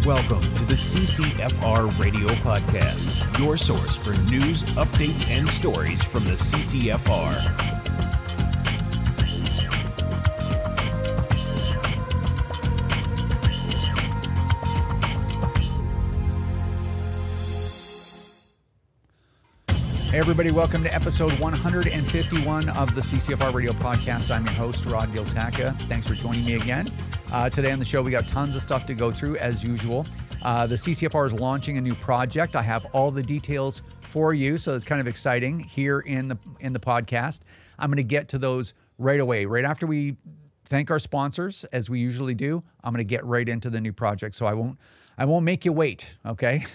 Welcome to the CCFR Radio Podcast, your source for news, updates, and stories from the CCFR. Hey everybody, welcome to episode 151 of the CCFR Radio Podcast. I'm your host, Rod Giltaca. Thanks for joining me again. Today on the show, we got tons of stuff to go through as usual. The CCFR is launching a new project. I have all the details for you, so it's kind of exciting here in the podcast. I'm going to get to those right away. Right after we thank our sponsors, as we usually do, I'm going to get right into the new project, so I won't make you wait, okay?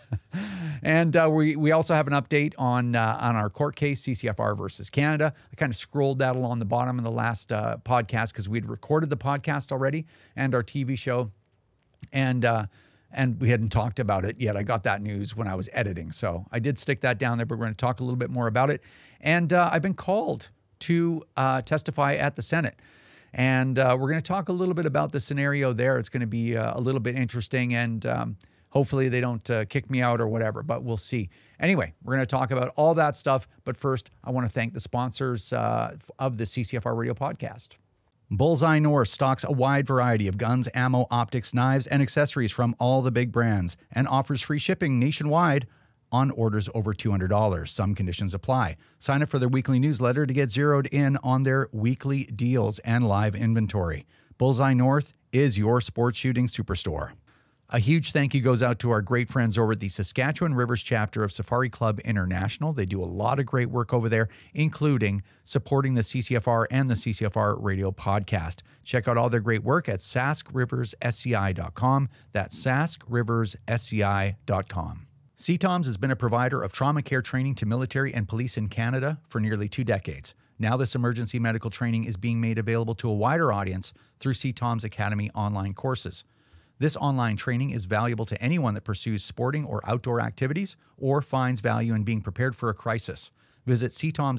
And we also have an update on our court case, CCFR versus Canada. I kind of scrolled that along the bottom of the last podcast because we'd recorded the podcast already and our TV show, and we hadn't talked about it yet. I got that news when I was editing, so I did stick that down there, but we're going to talk a little bit more about it. And I've been called to testify at the Senate. And we're going to talk a little bit about the scenario there. It's going to be a little bit interesting, and hopefully they don't kick me out or whatever, but we'll see. Anyway, we're going to talk about all that stuff. But first, I want to thank the sponsors of the CCFR Radio Podcast. Bullseye North stocks a wide variety of guns, ammo, optics, knives, and accessories from all the big brands and offers free shipping nationwide on orders over $200. Some conditions apply. Sign up for their weekly newsletter to get zeroed in on their weekly deals and live inventory. Bullseye North is your sports shooting superstore. A huge thank you goes out to our great friends over at the Saskatchewan Rivers chapter of Safari Club International. They do a lot of great work over there, including supporting the CCFR and the CCFR Radio Podcast. Check out all their great work at saskriversSCI.com. That's saskriversSCI.com. CTOMS has been a provider of trauma care training to military and police in Canada for nearly 2 decades. Now this emergency medical training is being made available to a wider audience through CTOMS Academy online courses. This online training is valuable to anyone that pursues sporting or outdoor activities or finds value in being prepared for a crisis. Visit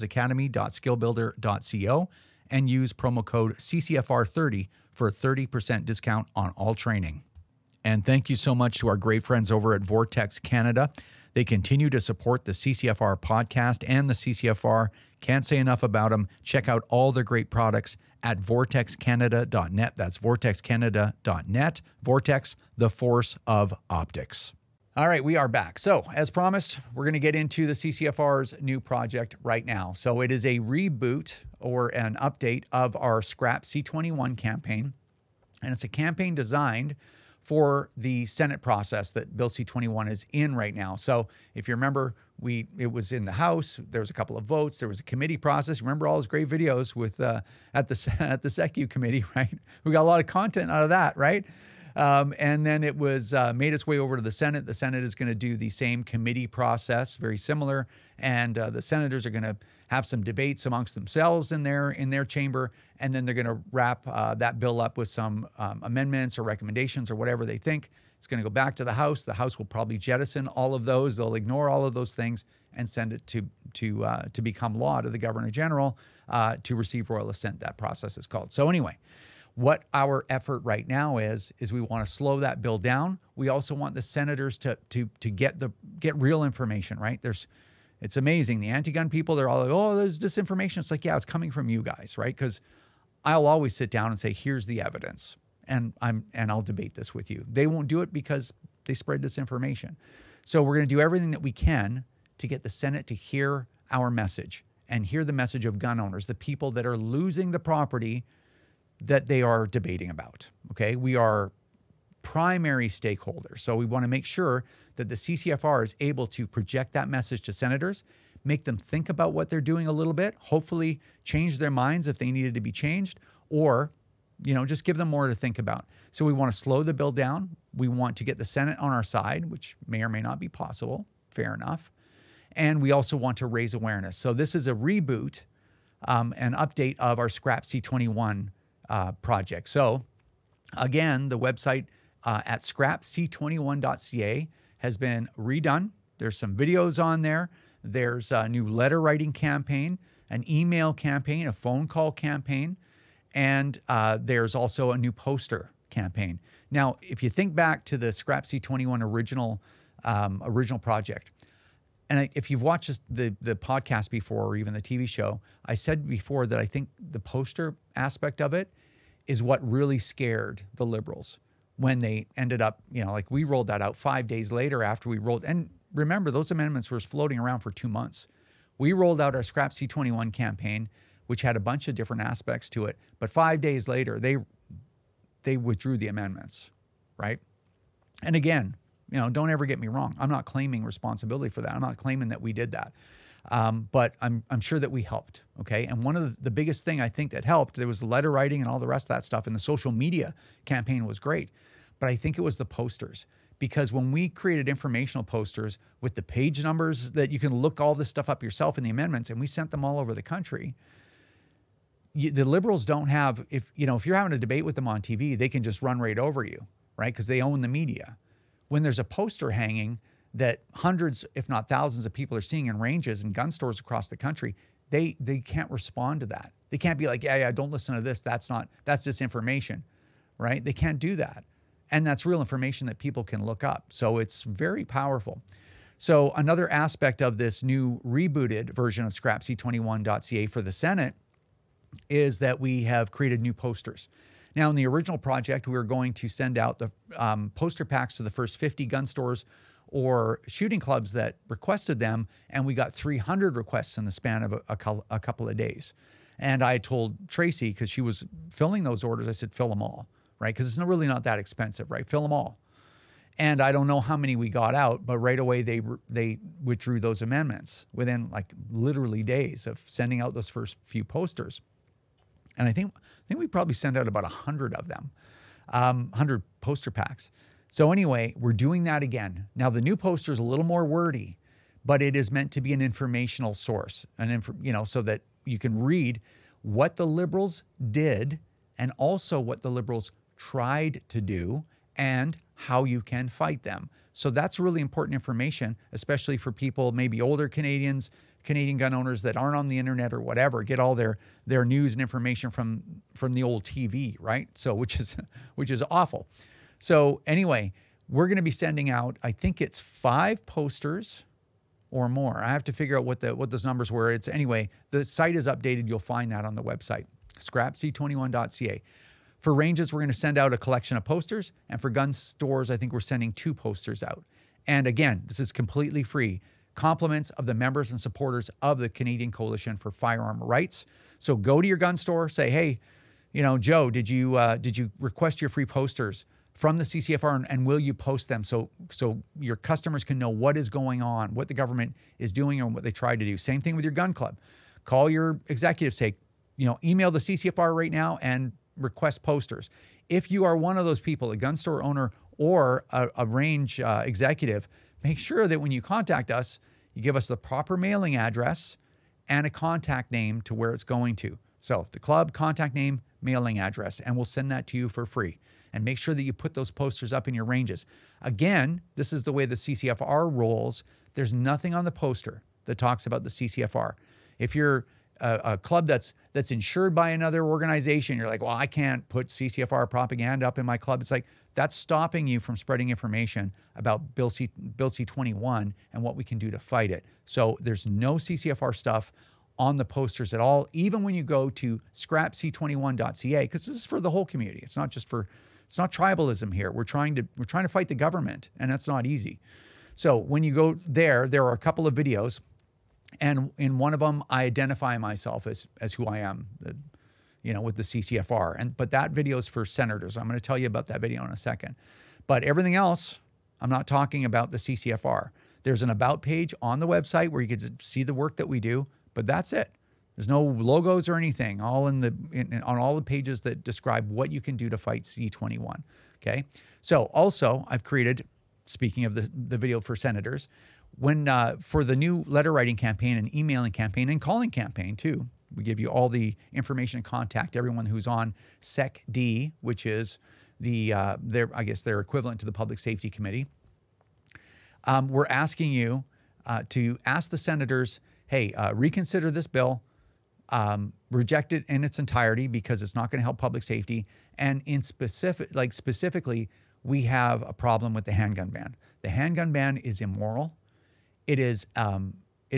ctomsacademy.skillbuilder.co and use promo code CCFR30 for a 30% discount on all training. And thank you so much to our great friends over at Vortex Canada. They continue to support the CCFR podcast and the CCFR. Can't say enough about them. Check out all their great products at vortexcanada.net. That's vortexcanada.net. Vortex, the force of optics. All right, we are back. So, as promised, we're going to get into the CCFR's new project right now. So, it is a reboot or an update of our Scrap C21 campaign. And it's a campaign designed for the Senate process that Bill C-21 is in right now. So if you remember, it was in the House. There was a couple of votes. There was a committee process. Remember all those great videos with at the SECU committee, right? We got a lot of content out of that, right? And then it was made its way over to the Senate. The Senate is going to do the same committee process, very similar. And the senators are going to have some debates amongst themselves in their chamber, and then they're going to wrap that bill up with some amendments or recommendations or whatever they think. It's going to go back to the House. The House will probably jettison all of those. They'll ignore all of those things and send it to become law to the Governor General to receive royal assent. That process is called. So anyway, what our effort right now is we want to slow that bill down. We also want the senators to get real information, right? It's amazing. The anti-gun people, they're all like, oh, there's disinformation. It's like, yeah, it's coming from you guys, right? Because I'll always sit down and say, here's the evidence, and I'll debate this with you. They won't do it because they spread disinformation. So we're going to do everything that we can to get the Senate to hear our message and hear the message of gun owners, the people that are losing the property that they are debating about, okay? We are primary stakeholders. So we want to make sure that the CCFR is able to project that message to senators, make them think about what they're doing a little bit, hopefully change their minds if they needed to be changed, or, just give them more to think about. So we want to slow the bill down. We want to get the Senate on our side, which may or may not be possible. Fair enough. And we also want to raise awareness. So this is a reboot, an update of our Scrap C21 project. So again, the website at scrapc21.ca has been redone. There's some videos on there. There's a new letter writing campaign, an email campaign, a phone call campaign, and there's also a new poster campaign. Now, if you think back to the Scrap C21 original project, and if you've watched the podcast before or even the TV show, I said before that I think the poster aspect of it is what really scared the Liberals when they ended up, like we rolled that out 5 days later after we rolled. And remember, those amendments were floating around for 2 months. We rolled out our Scrap C21 campaign, which had a bunch of different aspects to it. But 5 days later, they withdrew the amendments, right? And again, don't ever get me wrong. I'm not claiming responsibility for that. I'm not claiming that we did that. But I'm sure that we helped, okay? And one of the biggest thing I think that helped, there was the letter writing and all the rest of that stuff, and the social media campaign was great. But I think it was the posters. Because when we created informational posters with the page numbers that you can look all this stuff up yourself in the amendments, and we sent them all over the country, the Liberals don't have, if you're having a debate with them on TV, they can just run right over you, right? Because they own the media. When there's a poster hanging that hundreds, if not thousands of people are seeing in ranges and gun stores across the country, they can't respond to that. They can't be like, yeah, don't listen to this. That's disinformation, right? They can't do that. And that's real information that people can look up. So it's very powerful. So another aspect of this new rebooted version of scrapc21.ca for the Senate is that we have created new posters. Now, in the original project, we were going to send out the poster packs to the first 50 gun stores or shooting clubs that requested them, and we got 300 requests in the span of a couple of days. And I told Tracy, because she was filling those orders, I said, fill them all, right? Because it's really not that expensive, right? Fill them all. And I don't know how many we got out, but right away they withdrew those amendments within like literally days of sending out those first few posters. And I think we probably sent out about 100 of them, 100 poster packs. So anyway, we're doing that again. Now the new poster is a little more wordy, but it is meant to be an informational source, so that you can read what the Liberals did and also what the Liberals tried to do and how you can fight them. So that's really important information, especially for people, maybe older Canadian gun owners that aren't on the internet or whatever, get all their news and information from the old TV, right? So which is awful. So anyway, we're going to be sending out, I think it's 5 posters or more. I have to figure out what those numbers were. The site is updated. You'll find that on the website, scrapc21.ca. For ranges, we're going to send out a collection of posters, and for gun stores, I think we're sending 2 posters out. And again, this is completely free. Compliments of the members and supporters of the Canadian Coalition for Firearm Rights. So go to your gun store, say, hey, Joe, did you request your free posters from the CCFR, and will you post them so your customers can know what is going on, what the government is doing, and what they try to do. Same thing with your gun club. Call your executive, say, email the CCFR right now and request posters. If you are one of those people, a gun store owner or a range executive, make sure that when you contact us, you give us the proper mailing address and a contact name to where it's going to. So the club, contact name, mailing address, and we'll send that to you for free. And make sure that you put those posters up in your ranges. Again, this is the way the CCFR rolls. There's nothing on the poster that talks about the CCFR. If you're a club that's insured by another organization, you're like, well, I can't put CCFR propaganda up in my club. It's like, that's stopping you from spreading information about Bill C-21 and what we can do to fight it. So there's no CCFR stuff on the posters at all, even when you go to scrapc21.ca, because this is for the whole community. It's not tribalism here. We're trying to fight the government, and that's not easy. So when you go there are a couple of videos, and in one of them, I identify myself as who I am, with the CCFR. But that video is for senators. I'm going to tell you about that video in a second. But everything else, I'm not talking about the CCFR. There's an about page on the website where you can see the work that we do, but that's it. There's no logos or anything, all on all the pages that describe what you can do to fight C-21. Okay. So also, I've created, speaking of the video for senators, for the new letter writing campaign and emailing campaign and calling campaign too, we give you all the information and contact everyone who's on SecD, which is their equivalent to the Public Safety Committee. We're asking you to ask the senators, hey, reconsider this bill. reject it in its entirety because it's not going to help public safety. And specifically, we have a problem with the handgun ban. The handgun ban is immoral. It is an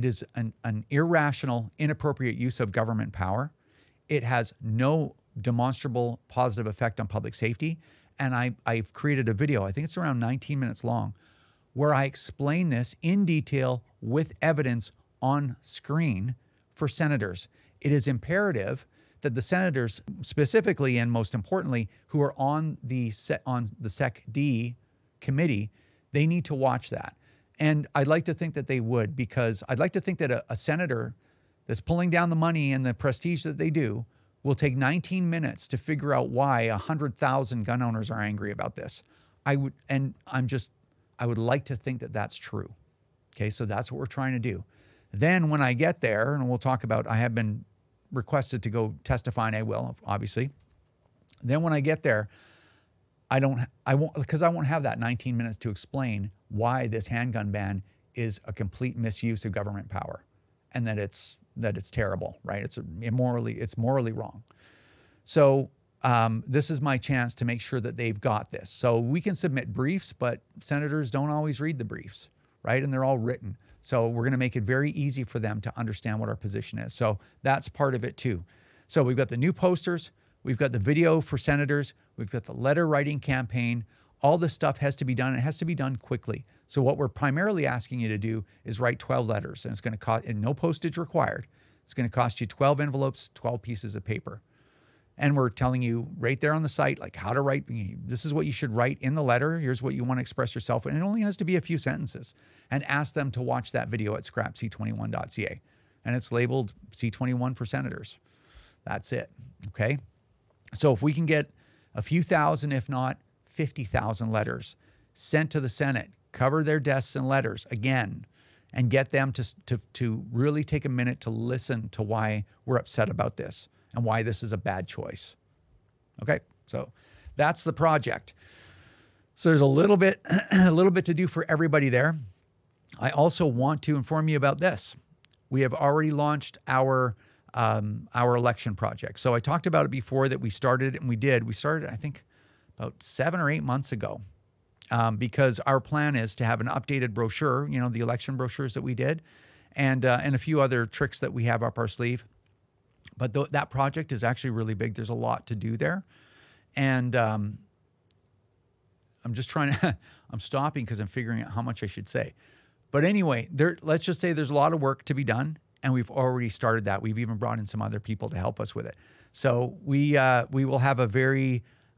irrational, inappropriate use of government power. It has no demonstrable positive effect on public safety. And I've created a video, I think it's around 19 minutes long, where I explain this in detail with evidence on screen for senators. It is imperative that the senators specifically, and most importantly, who are on the SEC-D committee, they need to watch that. And I'd like to think that they would, because I'd like to think that a senator that's pulling down the money and the prestige that they do will take 19 minutes to figure out why 100,000 gun owners are angry about this. I would like to think that that's true. Okay, so that's what we're trying to do. Then when I get there, and we'll talk about, I have been requested to go testify, and I will, obviously. Then when I get there, I won't have that 19 minutes to explain why this handgun ban is a complete misuse of government power, and that it's terrible, right? It's morally wrong. So this is my chance to make sure that they've got this. So we can submit briefs, but senators don't always read the briefs, right? And they're all written. So we're going to make it very easy for them to understand what our position is. So that's part of it too. So we've got the new posters, we've got the video for senators, we've got the letter writing campaign. All this stuff has to be done. It has to be done quickly. So what we're primarily asking you to do is write 12 letters, and it's going to cost, and no postage required. It's going to cost you 12 envelopes, 12 pieces of paper. And we're telling you right there on the site, like how to write. This is what you should write in the letter. Here's what you want to express yourself. And it only has to be a few sentences. And ask them to watch that video at scrapc21.ca. And it's labeled C21 for senators. That's it. Okay. So if we can get a few thousand, if not 50,000 letters sent to the Senate, cover their desks in letters again, and get them to really take a minute to listen to why we're upset about this and why this is a bad choice. Okay, so that's the project. So there's a little bit to do for everybody there. I also want to inform you about this. We have already launched our election project. So I talked about it before that we started, and we started, I think, about 7 or 8 months ago, because our plan is to have an updated brochure, the election brochures that we did, and a few other tricks that we have up our sleeve. But that project is actually really big. There's a lot to do there. And I'm just trying to, I'm stopping because I'm figuring out how much I should say. But anyway, let's just say there's a lot of work to be done, and we've already started that. We've even brought in some other people to help us with it. So we will have a very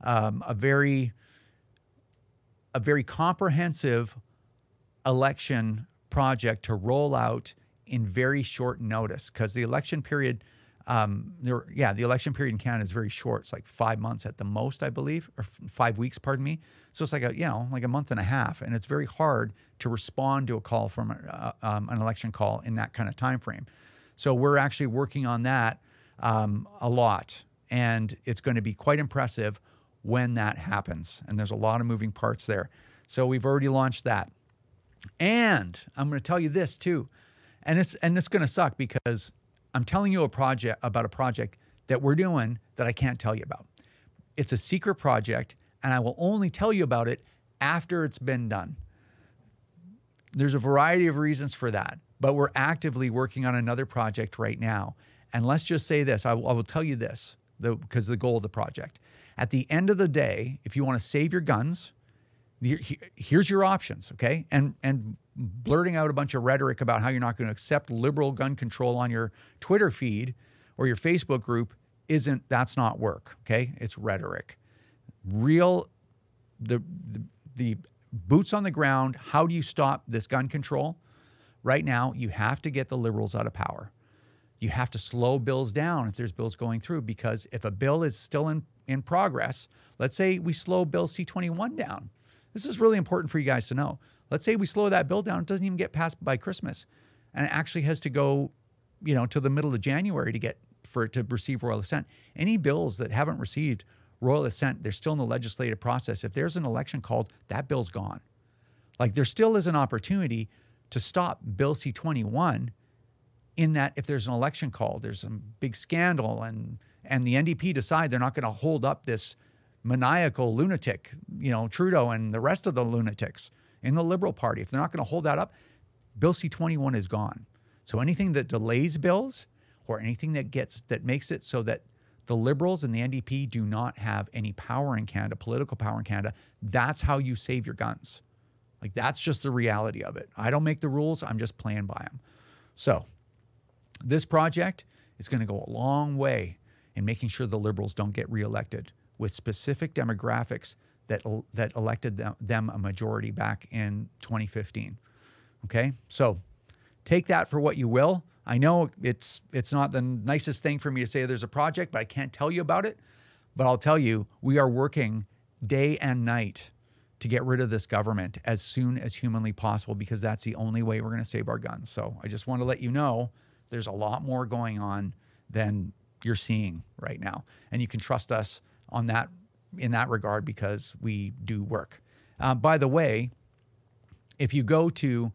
comprehensive election project to roll out in very short notice, because the election period, the election period in Canada is very short. It's like 5 months at the most, I believe, or 5 weeks, pardon me. So it's like a month and a half, and it's very hard to respond to a call from an election call in that kind of time frame. So we're actually working on that a lot, and it's going to be quite impressive when that happens. And there's a lot of moving parts there. So we've already launched that. And I'm going to tell you this too, and it's going to suck because I'm telling you about a project that we're doing that I can't tell you about. It's a secret project, and I will only tell you about it after it's been done. There's a variety of reasons for that, but we're actively working on another project right now. And let's just say this, I will tell you this, because the goal of the project. At the end of the day, if you want to save your guns, here's your options, okay? And blurting out a bunch of rhetoric about how you're not going to accept liberal gun control on your Twitter feed or your Facebook group that's not work, okay? It's rhetoric. The boots on the ground, how do you stop this gun control? Right now, you have to get the liberals out of power. You have to slow bills down if there's bills going through, because if a bill is still in progress, let's say we slow Bill C-21 down. This is really important for you guys to know. Let's say we slow that bill down. It doesn't even get passed by Christmas, and it actually has to go, to the middle of January for it to receive royal assent. Any bills that haven't received royal assent, they're still in the legislative process. If there's an election called, that bill's gone. Like, there still is an opportunity to stop Bill C-21 in that if there's an election call, there's some big scandal, and the NDP decide they're not going to hold up this maniacal lunatic, Trudeau and the rest of the lunatics in the Liberal Party, if they're not going to hold that up, Bill C-21 is gone. So anything that delays bills or anything that makes it so that the Liberals and the NDP do not have any power in Canada, political power in Canada, that's how you save your guns. Like, that's just the reality of it. I don't make the rules. I'm just playing by them. So this project is going to go a long way in making sure the Liberals don't get reelected with specific demographics that elected them a majority back in 2015. Okay? So take that for what you will. I know it's not the nicest thing for me to say there's a project, but I can't tell you about it. But I'll tell you, we are working day and night to get rid of this government as soon as humanly possible, because that's the only way we're going to save our guns. So I just want to let you know there's a lot more going on than you're seeing right now. And you can trust us on that, in that regard, because we do work. By the way, if you go to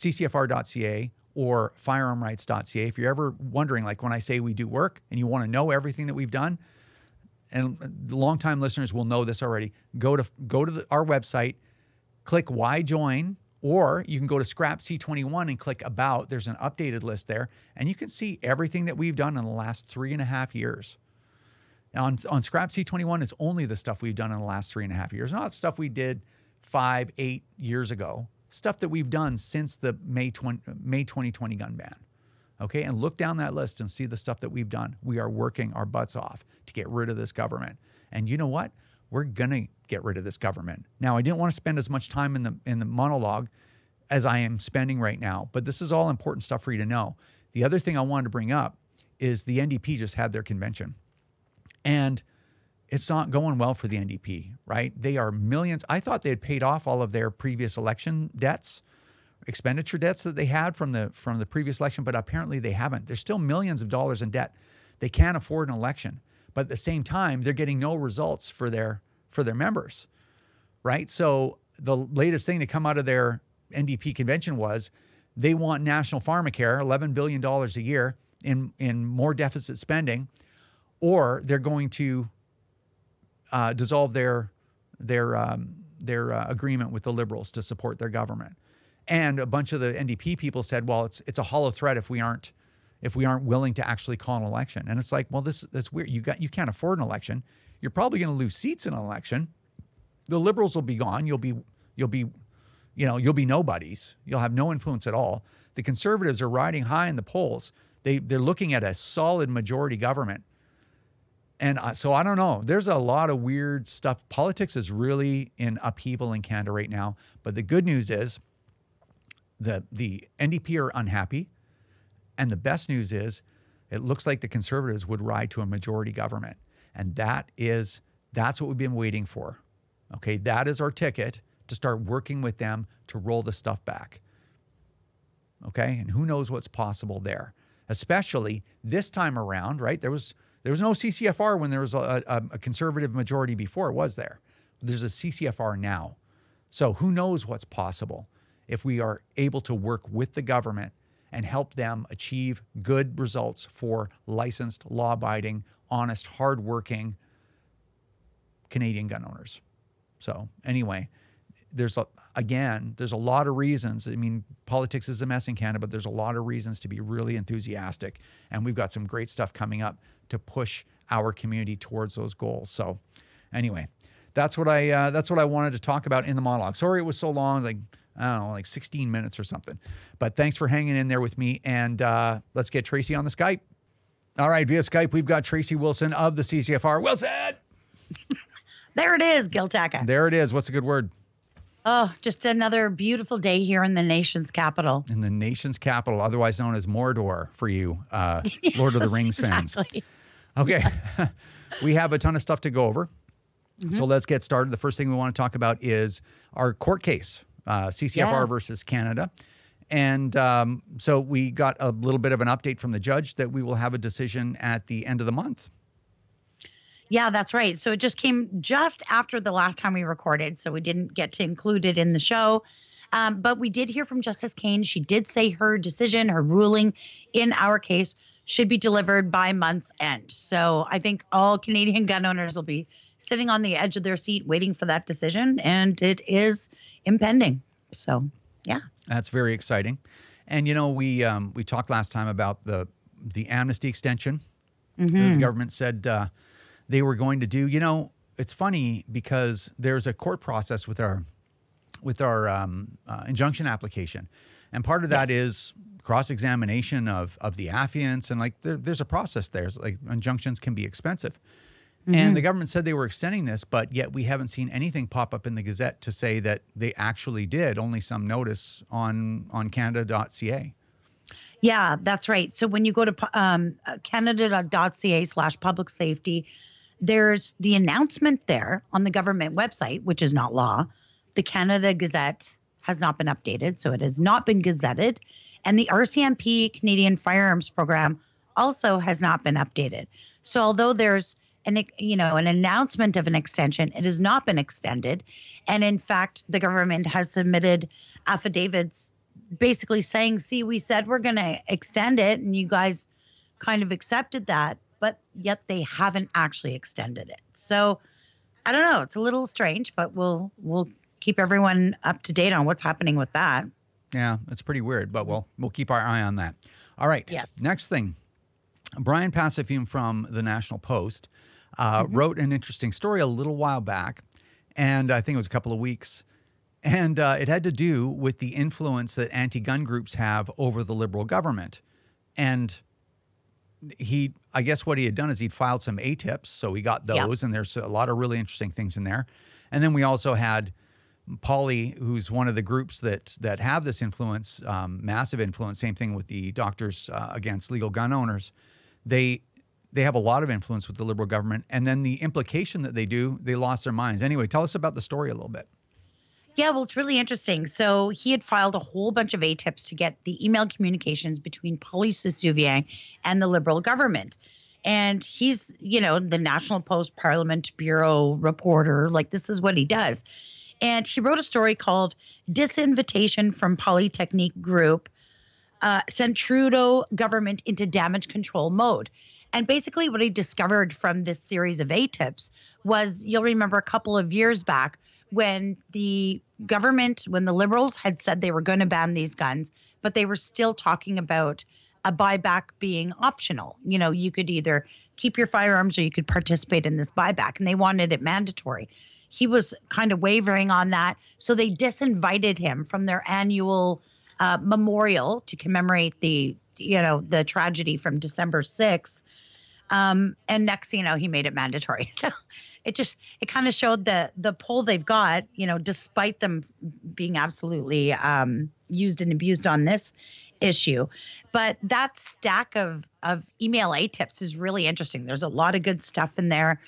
ccfr.ca or firearmrights.ca, if you're ever wondering, like when I say we do work and you want to know everything that we've done, and longtime listeners will know this already, go to our website, click Why Join, or you can go to Scrap C21 and click About. There's an updated list there, and you can see everything that we've done in the last 3.5 years. Now, on Scrap C21, it's only the stuff we've done in the last 3.5 years, not stuff we did 5-8 years ago, stuff that we've done since the May 2020 gun ban. Okay, and look down that list and see the stuff that we've done. We are working our butts off to get rid of this government. And you know what? We're going to get rid of this government. Now, I didn't want to spend as much time in the monologue as I am spending right now, but this is all important stuff for you to know. The other thing I wanted to bring up is the NDP just had their convention. And it's not going well for the NDP, right? They are millions. I thought they had paid off all of their previous election debts, expenditure debts that they had from the previous election, but apparently they haven't. There's still millions of dollars in debt. They can't afford an election, but at the same time, they're getting no results for their members, right? So the latest thing to come out of their NDP convention was they want national pharmacare, $11 billion a year in more deficit spending, or they're going to dissolve their agreement with the Liberals to support their government. And a bunch of the NDP people said, well, it's a hollow threat if we aren't willing to actually call an election. And it's like, well, that's weird. You can't afford an election. You're probably going to lose seats in an election. The Liberals will be gone. You'll be nobodies. You'll have no influence at all. The Conservatives are riding high in the polls. They're looking at a solid majority government. And so I don't know. There's a lot of weird stuff. Politics is really in upheaval in Canada right now. But the good news is the NDP are unhappy. And the best news is it looks like the Conservatives would ride to a majority government. And that's what we've been waiting for. Okay, that is our ticket to start working with them to roll the stuff back. Okay, and who knows what's possible there. Especially this time around, right? There was no CCFR when there was a Conservative majority before, was there? There's a CCFR now. So who knows what's possible if we are able to work with the government and help them achieve good results for licensed, law-abiding, honest, hard-working Canadian gun owners. So anyway, there's a lot of reasons. I mean, politics is a mess in Canada, but there's a lot of reasons to be really enthusiastic. And we've got some great stuff coming up to push our community towards those goals. So anyway, that's what I wanted to talk about in the monologue. Sorry it was so long, like 16 minutes or something. But thanks for hanging in there with me. And let's get Tracy on the Skype. All right, via Skype, we've got Tracy Wilson of the CCFR. Wilson! There it is, Giltaca. There it is. What's a good word? Oh, just another beautiful day here in the nation's capital. In the nation's capital, otherwise known as Mordor for you, Lord of the Rings fans. Okay. We have a ton of stuff to go over. Mm-hmm. So let's get started. The first thing we want to talk about is our court case, CCFR versus Canada. And so we got a little bit of an update from the judge that we will have a decision at the end of the month. Yeah, that's right. So it just came just after the last time we recorded, so we didn't get to include it in the show. But we did hear from Justice Kane. She did say her decision, her ruling in our case should be delivered by month's end. So I think all Canadian gun owners will be sitting on the edge of their seat waiting for that decision, and it is impending. So, yeah. That's very exciting. And, we talked last time about the amnesty extension that the government said they were going to do. It's funny because there's a court process with our injunction application. And part of that is cross-examination of the affiants. And there's a process there. It's injunctions can be expensive. And the government said they were extending this, but yet we haven't seen anything pop up in the Gazette to say that they actually did, only some notice on Canada.ca. Yeah, that's right. So when you go to Canada.ca/public safety, there's the announcement there on the government website, which is not law. The Canada Gazette has not been updated, so it has not been gazetted. And the RCMP Canadian Firearms Program also has not been updated. So although there's an announcement of an extension, it has not been extended. And in fact, the government has submitted affidavits basically saying, see, we said we're going to extend it and you guys kind of accepted that, but yet they haven't actually extended it. So I don't know. It's a little strange, but we'll keep everyone up to date on what's happening with that. Yeah, it's pretty weird, but we'll keep our eye on that. All right. Yes. Next thing, Brian Passafium from the National Post wrote an interesting story a little while back, and I think it was a couple of weeks, and it had to do with the influence that anti-gun groups have over the Liberal government. And I guess what he had done is he'd filed some ATIPs, so we got those, and there's a lot of really interesting things in there. And then we also had Polly, who's one of the groups that have this influence, massive influence, same thing with the Doctors Against Legal Gun Owners. They have a lot of influence with the Liberal government. And then the implication that they lost their minds. Anyway, tell us about the story a little bit. Yeah, well, it's really interesting. So he had filed a whole bunch of ATIPs to get the email communications between Polly Soussouvian and the Liberal government. And he's, the National Post Parliament Bureau reporter. This is what he does. And he wrote a story called Disinvitation from Polytechnique Group Sent Trudeau Government into Damage Control Mode. And basically what he discovered from this series of ATIPs was, you'll remember a couple of years back when the Liberals had said they were going to ban these guns, but they were still talking about a buyback being optional. You could either keep your firearms or you could participate in this buyback, and they wanted it mandatory. He was kind of wavering on that. So they disinvited him from their annual memorial to commemorate the tragedy from December 6th. And next, he made it mandatory. So it kind of showed the pull they've got, despite them being absolutely used and abused on this issue. But that stack of email ATIPs is really interesting. There's a lot of good stuff in there.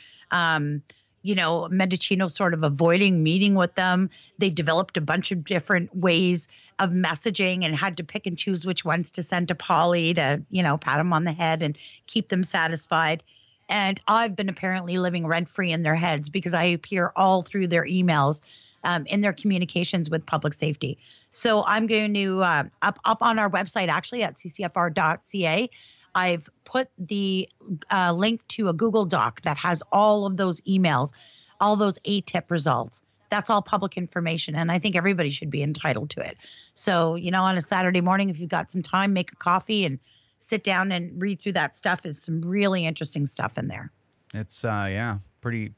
Mendicino sort of avoiding meeting with them. They developed a bunch of different ways of messaging and had to pick and choose which ones to send to Polly to, pat them on the head and keep them satisfied. And I've been apparently living rent-free in their heads because I appear all through their emails in their communications with public safety. So I'm going to, up on our website, actually at ccfr.ca, I've put the link to a Google Doc that has all of those emails, all those ATIP results. That's all public information, and I think everybody should be entitled to it. So, on a Saturday morning, if you've got some time, make a coffee and sit down and read through that stuff. There's some really interesting stuff in there. It's pretty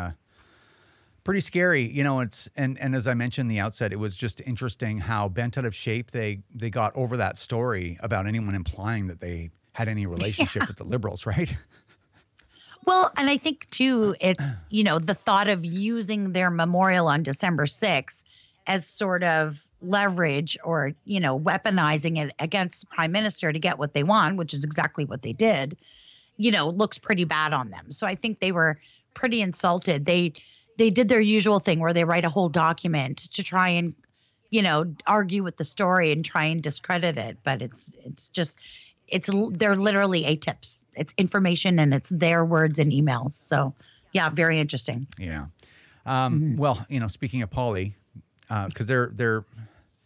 scary. It's and as I mentioned in the outset, it was just interesting how bent out of shape they got over that story about anyone implying that they had any relationship with the Liberals, right? Well, and I think, too, it's, the thought of using their memorial on December 6th as sort of leverage or, weaponizing it against the Prime Minister to get what they want, which is exactly what they did, looks pretty bad on them. So I think they were pretty insulted. They did their usual thing where they write a whole document to try and, argue with the story and try and discredit it. But they're literally ATIPs. It's information and it's their words and emails. So, yeah, very interesting. Yeah. Well, speaking of Polly, because they're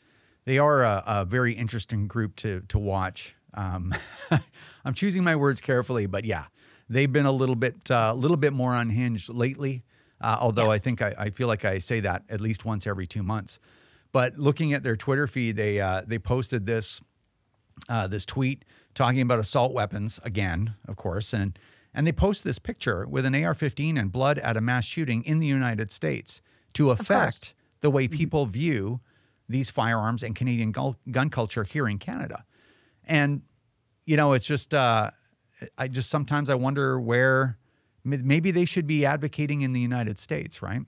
They are a very interesting group to watch. I'm choosing my words carefully, but yeah, they've been a little bit more unhinged lately. Although I think I feel like I say that at least once every 2 months. But looking at their Twitter feed, they posted this tweet talking about assault weapons again, of course, and they post this picture with an AR-15 and blood at a mass shooting in the United States to affect the way people view these firearms and Canadian gun culture here in Canada. And, it's just, sometimes I wonder where maybe they should be advocating in the United States, right?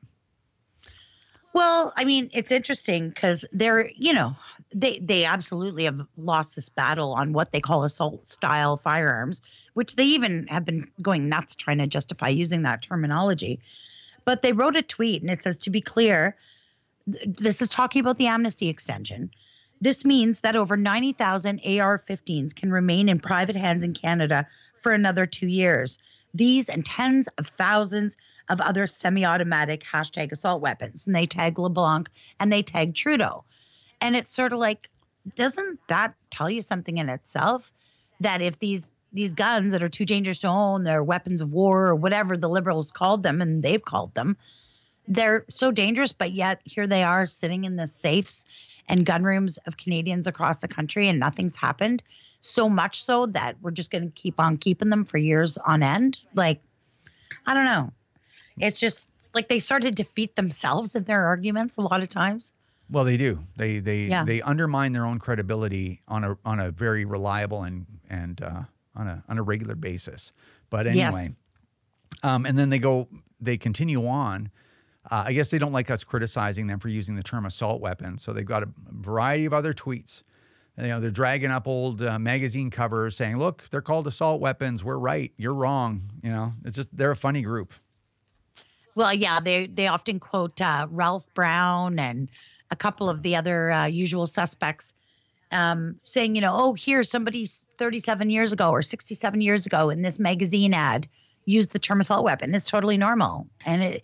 Well, I mean, it's interesting because they're, they absolutely have lost this battle on what they call assault style firearms, which they even have been going nuts trying to justify using that terminology. But they wrote a tweet and it says, to be clear, this is talking about the amnesty extension. This means that over 90,000 AR-15s can remain in private hands in Canada for another 2 years. These and tens of thousands of other semi-automatic #assault weapons. And they tag LeBlanc and they tag Trudeau. And it's sort of like, doesn't that tell you something in itself? That if these guns that are too dangerous to own, they're weapons of war or whatever the Liberals called them, and they've called them, they're so dangerous, but yet here they are sitting in the safes and gun rooms of Canadians across the country and nothing's happened. So much so that we're just going to keep on keeping them for years on end. Like, I don't know. It's just like they start to defeat themselves in their arguments a lot of times. Well, they do. They undermine their own credibility on a very reliable and on a regular basis. But anyway, and then they continue on. I guess they don't like us criticizing them for using the term assault weapon. So they've got a variety of other tweets. They're dragging up old magazine covers saying, look, they're called assault weapons. We're right. You're wrong. It's just, they're a funny group. Well, yeah, they often quote Ralph Brown and a couple of the other usual suspects saying, here, somebody 37 years ago or 67 years ago in this magazine ad used the term assault weapon. It's totally normal. And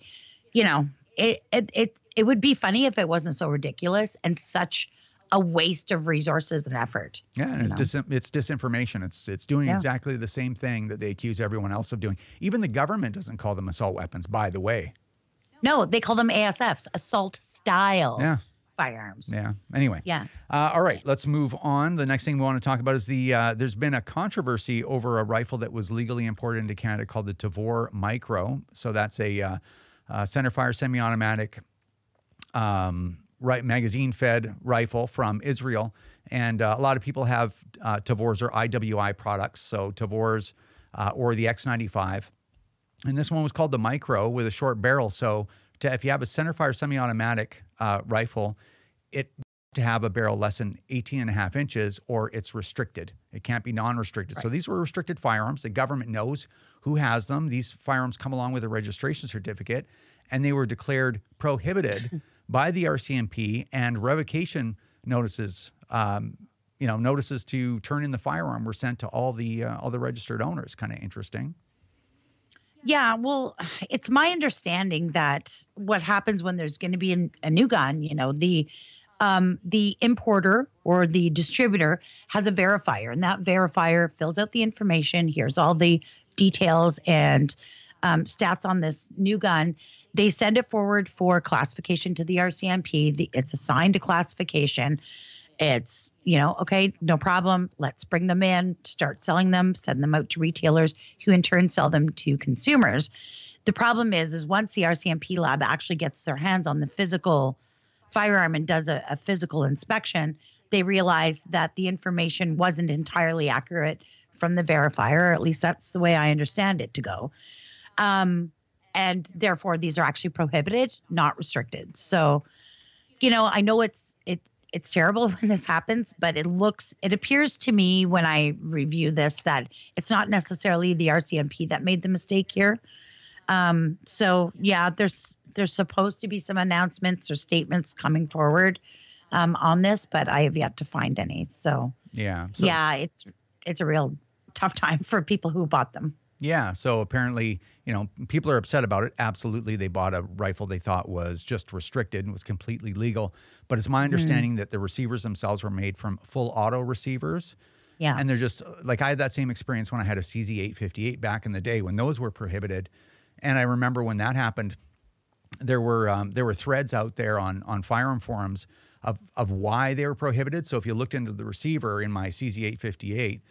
it would be funny if it wasn't so ridiculous and such a waste of resources and effort. Yeah, and it's disinformation. It's doing exactly the same thing that they accuse everyone else of doing. Even the government doesn't call them assault weapons, by the way. No, they call them ASFs, assault style firearms. Yeah. Anyway. Yeah. All right, let's move on. The next thing we want to talk about is there's been a controversy over a rifle that was legally imported into Canada called the Tavor Micro. So that's a centerfire semi-automatic magazine-fed rifle from Israel. And a lot of people have Tavors or IWI products, so Tavors or the X95. And this one was called the Micro with a short barrel. So if you have a centerfire semi-automatic rifle, it to have a barrel less than 18.5 inches or it's restricted. It can't be non-restricted. Right. So these were restricted firearms. The government knows who has them. These firearms come along with a registration certificate, and they were declared prohibited by the RCMP, and revocation notices, notices to turn in the firearm were sent to all the registered owners. Kind of interesting. Yeah, well, it's my understanding that what happens when there's going to be a new gun, the importer or the distributor has a verifier, and that verifier fills out the information. Here's all the details and stats on this new gun. They send it forward for classification to the RCMP. It's assigned to classification. It's, okay, no problem. Let's bring them in, start selling them, send them out to retailers who in turn sell them to consumers. The problem is once the RCMP lab actually gets their hands on the physical firearm and does a physical inspection, they realize that the information wasn't entirely accurate from the verifier, or at least that's the way I understand it to go. And therefore, these are actually prohibited, not restricted. So, I know it's terrible when this happens, but it appears to me when I review this that it's not necessarily the RCMP that made the mistake here. So yeah, there's supposed to be some announcements or statements coming forward on this, but I have yet to find any. So yeah, it's a real tough time for people who bought them. Yeah. So apparently, people are upset about it. Absolutely. They bought a rifle they thought was just restricted and was completely legal. But it's my understanding that the receivers themselves were made from full auto receivers. Yeah. And they're just like, I had that same experience when I had a CZ858 back in the day when those were prohibited. And I remember when that happened, there were threads out there on firearm forums of why they were prohibited. So if you looked into the receiver in my CZ858,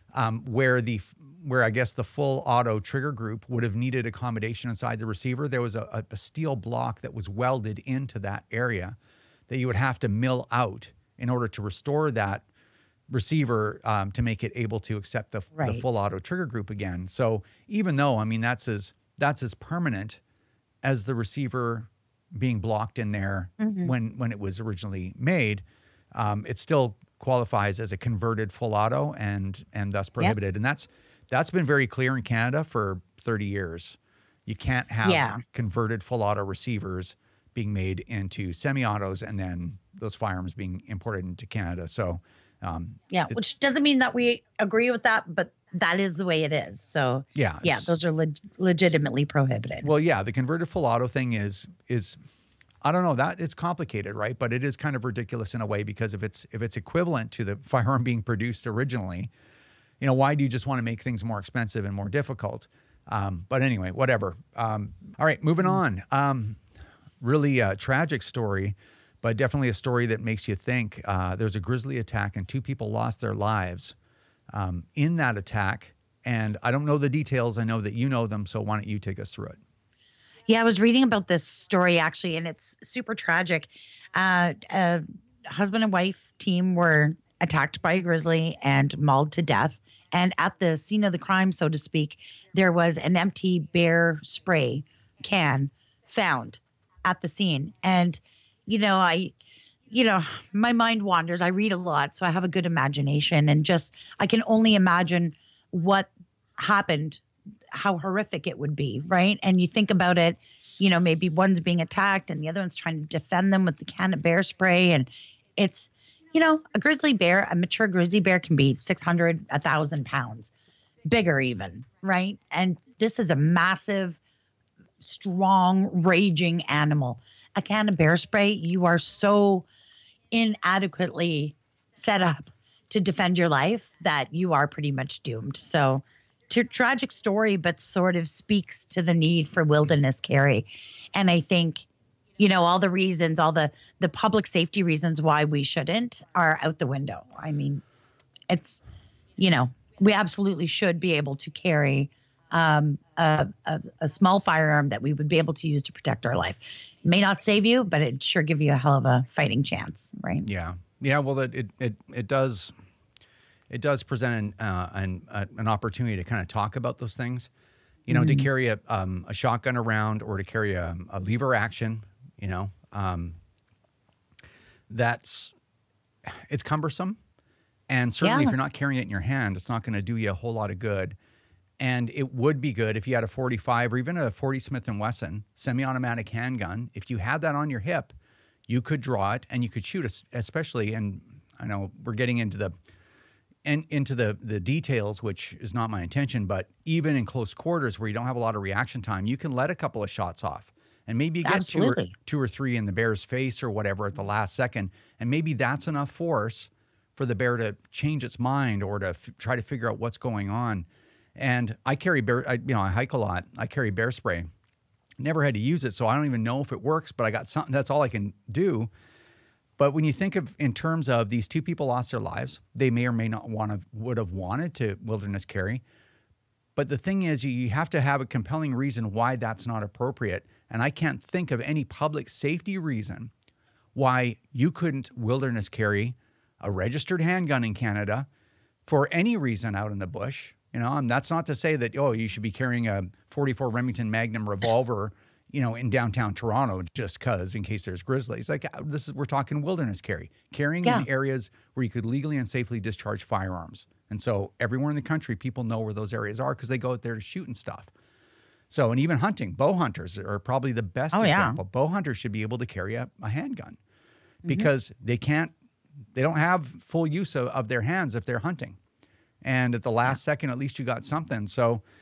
where I guess the full auto trigger group would have needed accommodation inside the receiver, there was a steel block that was welded into that area that you would have to mill out in order to restore that receiver to make it able to accept the full auto trigger group again. So even though, that's as permanent as the receiver being blocked in there when it was originally made, it still qualifies as a converted full auto and thus prohibited. And that's been very clear in Canada for 30 years. You can't have converted full auto receivers being made into semi-autos and then those firearms being imported into Canada. So which doesn't mean that we agree with that, but that is the way it is. So those are legitimately prohibited. Well, the converted full auto thing is I don't know, that it's complicated, right? But it is kind of ridiculous in a way, because if it's equivalent to the firearm being produced originally, why do you just want to make things more expensive and more difficult? But anyway, whatever. All right, moving on. Really a tragic story, but definitely a story that makes you think. There's a grisly attack and 2 people lost their lives in that attack. And I don't know the details. I know that you know them. So why don't you take us through it? Yeah, I was reading about this story actually, and it's super tragic. A husband and wife team were attacked by a grizzly and mauled to death. And at the scene of the crime, so to speak, there was an empty bear spray can found at the scene. And, my mind wanders. I read a lot, so I have a good imagination, and I can only imagine what happened, how horrific it would be, right? And you think about it, maybe one's being attacked and the other one's trying to defend them with the can of bear spray. And it's, a grizzly bear, a mature grizzly bear can be 600, 1,000 pounds, bigger even, right? And this is a massive, strong, raging animal. A can of bear spray, you are so inadequately set up to defend your life that you are pretty much doomed. So, tragic story, but sort of speaks to the need for wilderness carry. And I think, all the reasons, all the public safety reasons why we shouldn't are out the window. I mean, it's, we absolutely should be able to carry a small firearm that we would be able to use to protect our life. It may not save you, but it sure give you a hell of a fighting chance, right? Yeah. Yeah. Well, it does. It does present an opportunity to kind of talk about those things, to carry a shotgun around or to carry a lever action, it's cumbersome. And certainly if you're not carrying it in your hand, it's not going to do you a whole lot of good. And it would be good if you had a 45 or even a 40 Smith & Wesson semi-automatic handgun. If you had that on your hip, you could draw it and you could shoot, especially, and I know we're getting into the details, which is not my intention, but even in close quarters where you don't have a lot of reaction time, you can let a couple of shots off and maybe you get two or three in the bear's face or whatever at the last second. And maybe that's enough force for the bear to change its mind or to try to figure out what's going on. And I carry I hike a lot. I carry bear spray. Never had to use it, so I don't even know if it works, but I got something. That's all I can do. But when you think of in terms of these 2 people lost their lives, they may or may not would have wanted to wilderness carry. But the thing is, you have to have a compelling reason why that's not appropriate. And I can't think of any public safety reason why you couldn't wilderness carry a registered handgun in Canada for any reason out in the bush. And that's not to say that, you should be carrying a 44 Remington Magnum revolver, in downtown Toronto just because in case there's grizzlies. Like we're talking wilderness carrying in areas where you could legally and safely discharge firearms. And so everywhere in the country, people know where those areas are because they go out there to shoot and stuff. So, and even hunting, bow hunters are probably the best example. Bow hunters should be able to carry a handgun because they don't have full use of their hands if they're hunting. And at the last second, at least you got something. So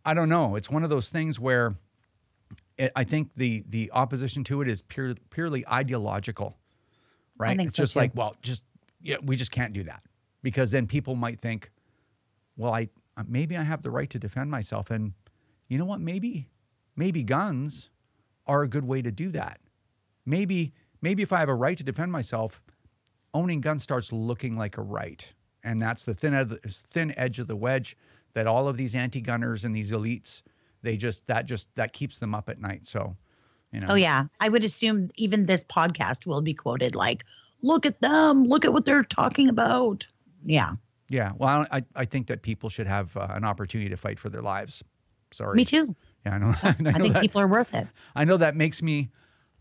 I don't know. It's one of those things where I think the opposition to it is purely ideological, right? I think It's so just too. like, well, we just can't do that, because then people might think, well, maybe I have the right to defend myself, and you know what? Maybe guns are a good way to do that. Maybe if I have a right to defend myself, owning guns starts looking like a right, and that's the thin edge of the wedge that all of these anti-gunners and these elites, that keeps them up at night. So, you know. Oh, yeah. I would assume even this podcast will be quoted like, look at them. Look at what they're talking about. Yeah. Yeah. Well, I think that people should have an opportunity to fight for their lives. Sorry. Me too. Yeah, I know. I think that, people are worth it. I know that makes me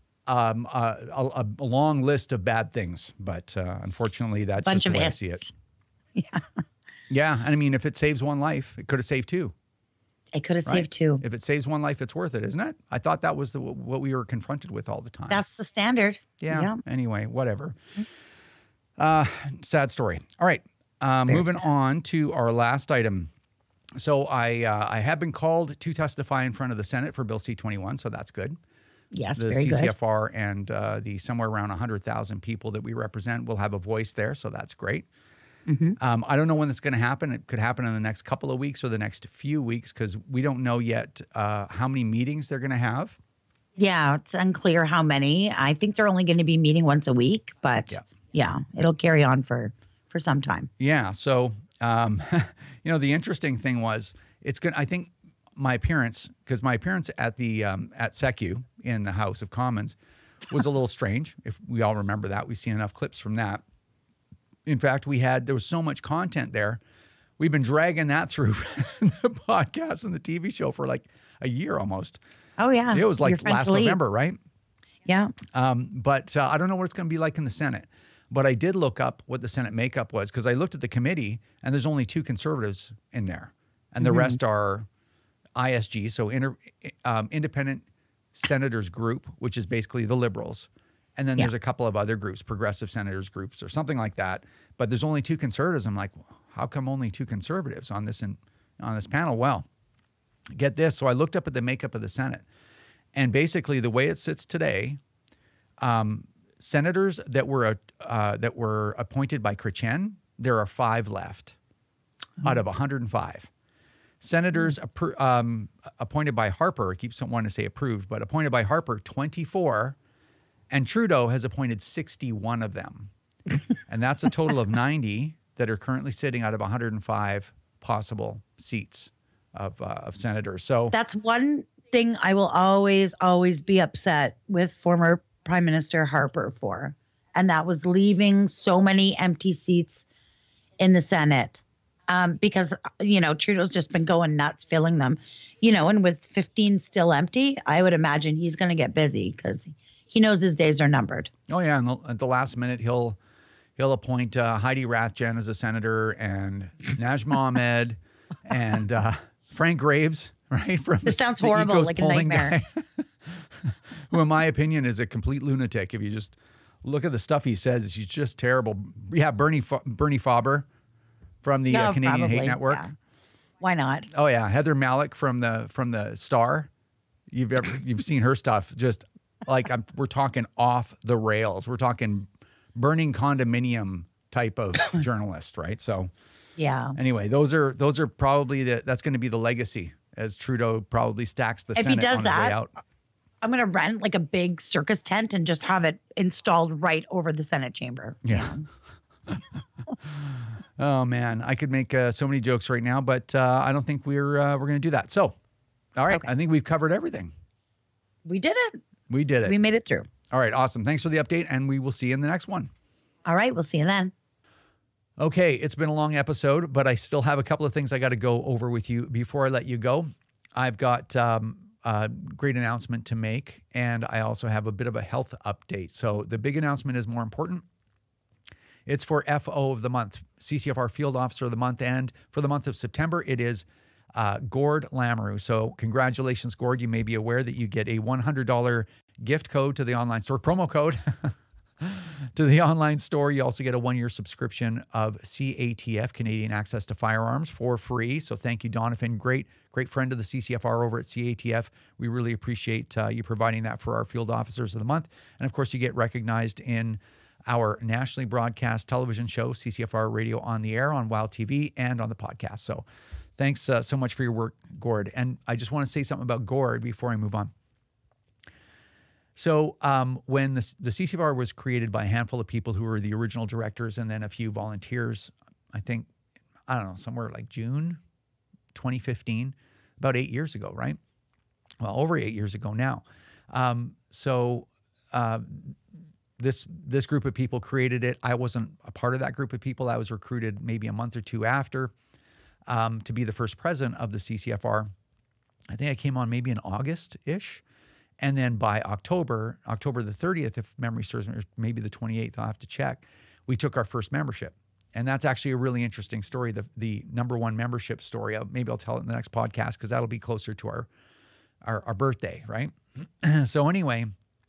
a long list of bad things, but unfortunately, that's Bunch just the of way I ifs. see it. Yeah. Yeah. And I mean, if it saves one life, it could have saved two. It could have Right? saved two. If it saves one life, it's worth it, isn't it? I thought that was what we were confronted with all the time. That's the standard. Yeah. Anyway, whatever. Sad story. All right. Moving sad. on to our last item. So I have been called to testify in front of the Senate for Bill C-21, so that's good. Yes, The very good. CCFR and the somewhere around 100,000 people that we represent will have a voice there, so that's great. Mm-hmm. I don't know when it's going to happen. It could happen in the next couple of weeks or the next few weeks, because we don't know yet how many meetings they're going to have. Yeah, it's unclear how many. I think they're only going to be meeting once a week, but yeah, it'll carry on for some time. Yeah. So, the interesting thing was I think my appearance at the at SECU in the House of Commons was a little strange. If we all remember that, we've seen enough clips from that. In fact, there was so much content there. We've been dragging that through the podcast and the TV show for like a year almost. Oh, yeah. It was You're like friends last to lead. November, right? Yeah. But I don't know what it's going to be like in the Senate. But I did look up what the Senate makeup was, because I looked at the committee and there's only 2 conservatives in there. And the rest are ISG, so Independent Senators Group, which is basically the Liberals. And then there's a couple of other groups, Progressive Senators Groups or something like that. But there's only 2 conservatives. I'm like, how come only 2 conservatives on this panel? Well, get this. So I looked up at the makeup of the Senate. And basically the way it sits today, senators that were appointed by Chrétien, there are 5 left out of 105. Senators appointed by Harper, I keep wanting to say approved, but appointed by Harper, 24, and Trudeau has appointed 61 of them. And that's a total of 90 that are currently sitting out of 105 possible seats of senators. So That's one thing I will always be upset with former Prime Minister Harper for. And that was leaving so many empty seats in the Senate. Because, Trudeau's just been going nuts filling them, and with 15 still empty, I would imagine he's going to get busy because he knows his days are numbered. Oh yeah, and at the last minute he'll appoint Heidi Rathjen as a senator, and Najma Ahmed and Frank Graves, right? From This sounds the horrible, Ecos like a polling nightmare. guy, who in my opinion is a complete lunatic. If you just look at the stuff he says, he's just terrible. Yeah, Bernie Faber from the Canadian probably, Hate Network. yeah. Why not? Oh yeah, Heather Malik from the Star. You've seen her stuff. Just like we're talking off the rails. We're talking burning condominium type of journalist, right? So Yeah. anyway, those are probably that's going to be the legacy as Trudeau probably stacks the If he Senate does on his way that, out. I'm going to rent like a big circus tent and just have it installed right over the Senate chamber. Yeah. Oh man, I could make so many jokes right now, but I don't think we're going to do that. So, all right, Okay. I think we've covered everything. We did it. We did it. We made it through. All right, awesome. Thanks for the update, and we will see you in the next one. All right. We'll see you then. Okay, it's been a long episode, but I still have a couple of things I got to go over with you before I let you go. I've got a great announcement to make, and I also have a bit of a health update. So the big announcement is more important. It's for FO of the month, CCFR Field Officer of the month, and for the month of September, it is Gord Lamoureux. So congratulations, Gord. You may be aware that you get a $100 gift code to the online store, promo code. to the online store. You also get a 1-year subscription of CATF, Canadian Access to Firearms, for free. So thank you, Donovan. Great friend of the CCFR over at CATF. We really appreciate you providing that for our Field Officers of the Month. And of course, you get recognized in our nationally broadcast television show, CCFR Radio on the Air, on WOW TV, and on the podcast. So thanks so much for your work, Gord. And I just want to say something about Gord before I move on. So when the CCFR was created by a handful of people who were the original directors and then a few volunteers, I think, I don't know, somewhere like June 2015, about 8 years ago, right? Well, over 8 years ago now. This group of people created it. I wasn't a part of that group of people. I was recruited maybe a month or two after to be the first president of the CCFR. I think I came on maybe in August-ish. And then by October the 30th, if memory serves me, or maybe the 28th, I'll have to check, we took our first membership. And that's actually a really interesting story, the number one membership story. Maybe I'll tell it in the next podcast because that'll be closer to our birthday, right? So anyway,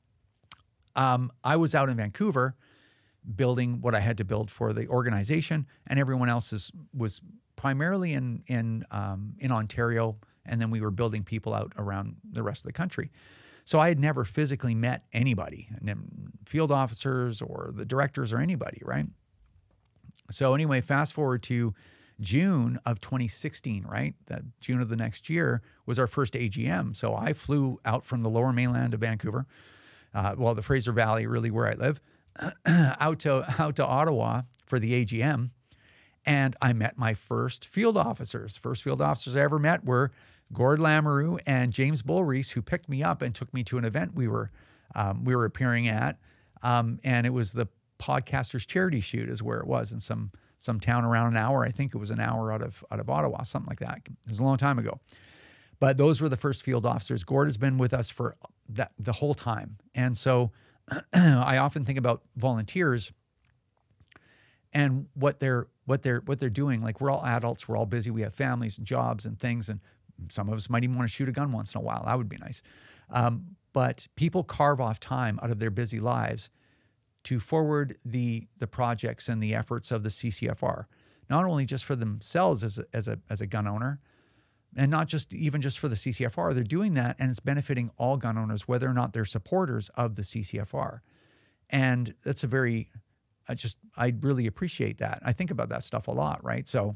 I was out in Vancouver building what I had to build for the organization, and everyone else was primarily in Ontario, and then we were building people out around the rest of the country. So I had never physically met anybody, field officers or the directors or anybody, right? So anyway, fast forward to June of 2016, right? That June of the next year was our first AGM. So I flew out from the Lower Mainland of Vancouver, the Fraser Valley, really where I live, out to Ottawa for the AGM, and I met my first field officers. First field officers I ever met were Gord Lamoureux and James Bullreese, who picked me up and took me to an event we were appearing at, and it was the Podcasters Charity Shoot is where it was in some town around an hour. I think it was an hour out of Ottawa, something like that. It was a long time ago. But those were the first field officers. Gord has been with us for the whole time, and so I often think about volunteers and what they're doing. Like, we're all adults, we're all busy, we have families and jobs and things, and some of us might even want to shoot a gun once in a while. That would be nice. But people carve off time out of their busy lives to forward the projects and the efforts of the CCFR, not only just for themselves as a gun owner, and not just for the CCFR. They're doing that, and it's benefiting all gun owners, whether or not they're supporters of the CCFR. And that's I really appreciate that. I think about that stuff a lot, right? So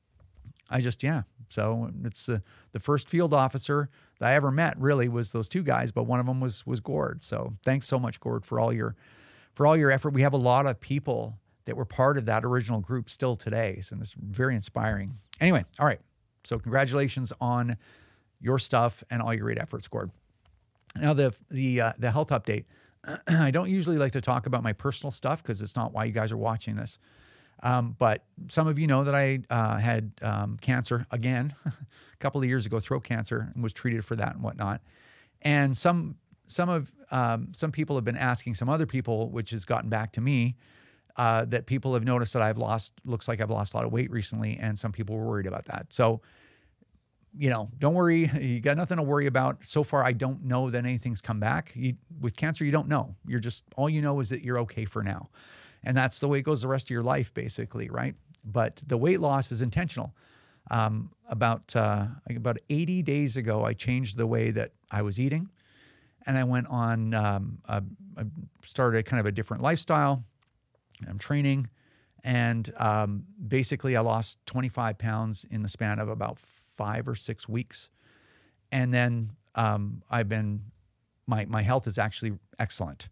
So it's the first field officer that I ever met really was those two guys, but one of them was Gord. So thanks so much, Gord, for all your effort. We have a lot of people that were part of that original group still today, so it's very inspiring. Anyway, all right. So congratulations on your stuff and all your great efforts, Gord. Now the health update. I don't usually like to talk about my personal stuff because it's not why you guys are watching this. But some of you know that I had cancer again a couple of years ago, throat cancer, and was treated for that and whatnot. And some people have been asking some other people, which has gotten back to me, that people have noticed that looks like I've lost a lot of weight recently, and some people were worried about that. So, don't worry. You got nothing to worry about. So far, I don't know that anything's come back. With cancer, you don't know. All you know is that you're okay for now. And that's the way it goes the rest of your life, basically, right? But the weight loss is intentional. About 80 days ago, I changed the way that I was eating, and I went on, I started kind of a different lifestyle. I'm training, and basically I lost 25 pounds in the span of about 5 or 6 weeks. And then my health is actually excellent.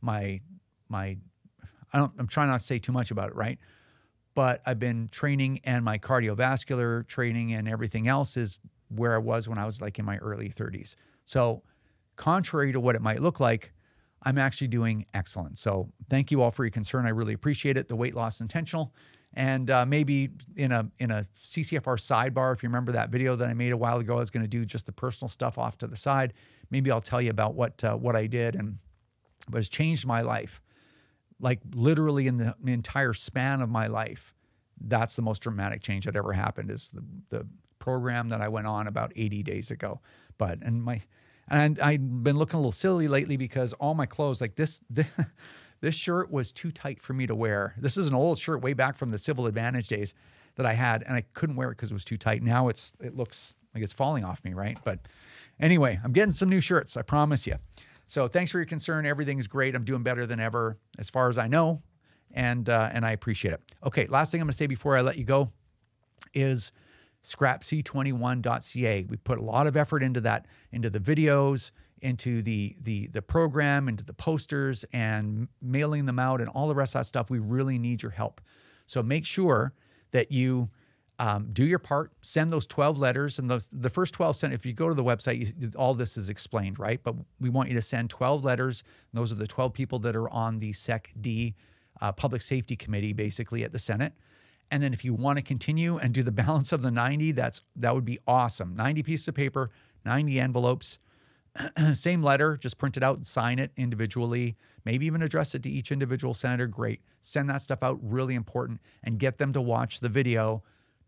I'm trying not to say too much about it, right? But I've been training, and my cardiovascular training and everything else is where I was when I was like in my early 30s. So contrary to what it might look like, I'm actually doing excellent. So thank you all for your concern. I really appreciate it. The weight loss is intentional. And maybe in a CCFR sidebar, if you remember that video that I made a while ago, I was going to do just the personal stuff off to the side. Maybe I'll tell you about what I did, but it's changed my life. Like literally in the entire span of my life, that's the most dramatic change that ever happened, is the program that I went on about 80 days ago. And I've been looking a little silly lately because all my clothes, like this This shirt was too tight for me to wear. This is an old shirt way back from the Civil Advantage days that I had, and I couldn't wear it because it was too tight. Now it looks like it's falling off me, right? But anyway, I'm getting some new shirts, I promise you. So thanks for your concern. Everything's great. I'm doing better than ever as far as I know, and I appreciate it. Okay, last thing I'm going to say before I let you go is scrapc21.ca. We put a lot of effort into that, into the videos, into the program, into the posters, and mailing them out, and all the rest of that stuff. We really need your help. So make sure that you do your part. Send those 12 letters, and the first 12 sent. If you go to the website, all this is explained, right? But we want you to send 12 letters. And those are the 12 people that are on the SecD Public Safety Committee, basically at the Senate. And then if you want to continue and do the balance of the 90, that would be awesome. 90 pieces of paper, 90 envelopes, same letter, just print it out and sign it individually. Maybe even address it to each individual senator. Great. Send that stuff out, really important, and get them to watch the video.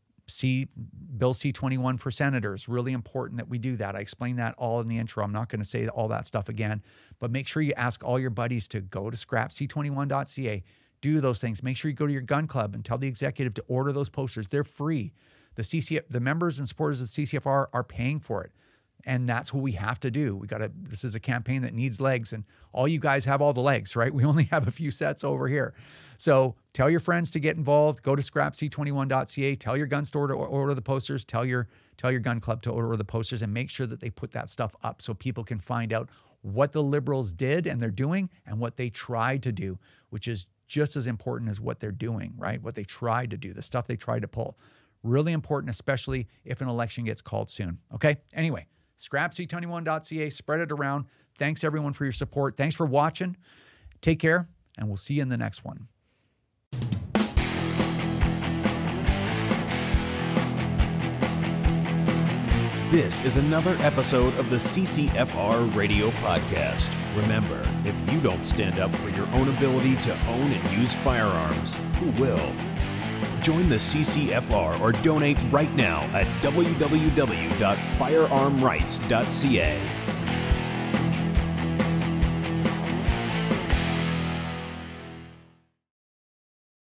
Bill C-21 for senators, really important that we do that. I explained that all in the intro. I'm not going to say all that stuff again, but make sure you ask all your buddies to go to scrapc21.ca. Do those things. Make sure you go to your gun club and tell the executive to order those posters. They're free. The members and supporters of CCFR are paying for it. And that's what we have to do. This is a campaign that needs legs, and all you guys have all the legs, right? We only have a few sets over here. So tell your friends to get involved. Go to scrapc21.ca. Tell your gun store to order the posters. Tell your gun club to order the posters, and make sure that they put that stuff up so people can find out what the Liberals did and they're doing, and what they tried to do, which is just as important as what they're doing, right? What they tried to do, the stuff they tried to pull. Really important, especially if an election gets called soon. Okay? Anyway, scrapc21.ca, spread it around. Thanks everyone for your support. Thanks for watching. Take care, and we'll see you in the next one. This is another episode of the CCFR Radio Podcast. Remember, if you don't stand up for your own ability to own and use firearms, who will? Join the CCFR or donate right now at www.firearmrights.ca.